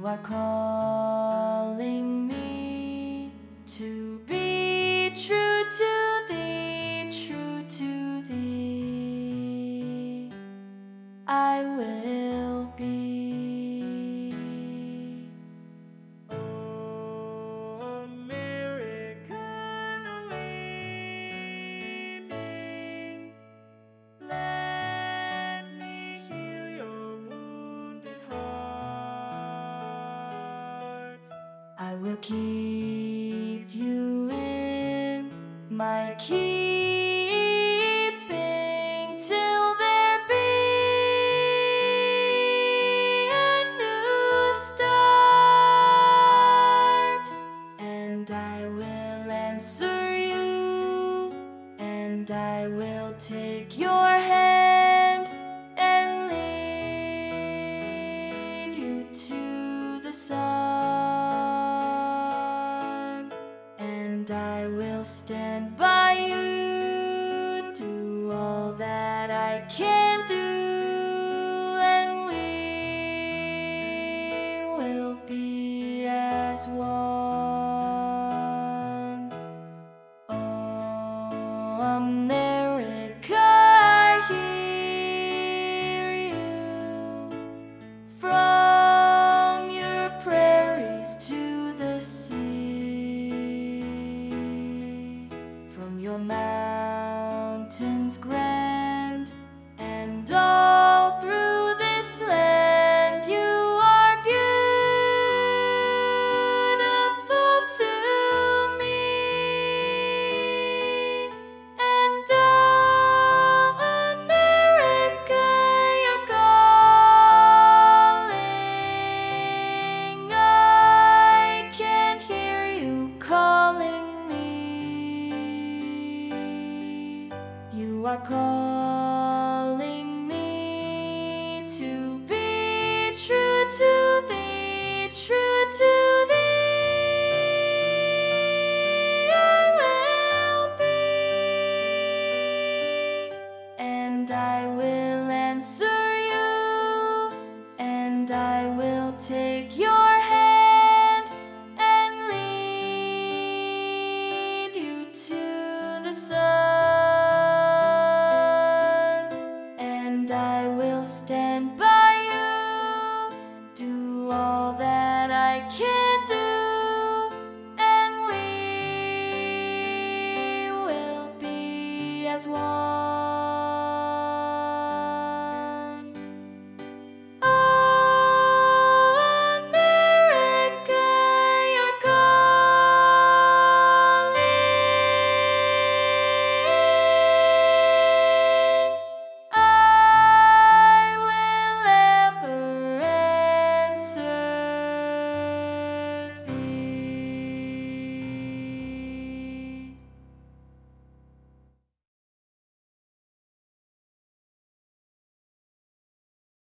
are calling me to be true to thee, true to thee. I will be. Oh, American weeping, let me heal your wounded heart. I will keep you in my keeping till there be a new start. And I will answer you, and I will take your hand and lead you to the sun. And I will stand by you, do all that I can do, and we will be as one. Oh, America, I hear you from your prairies to the sea, from your mountains grand, and all through this land you are beautiful to me. And oh, America, you're calling. I can hear you calling me. You are calling me to be true to thee, true to thee. I will be, and I will answer you, and I will take your hand and lead you to the sun. And I will stand by you, do all that I can do, and we will be as one.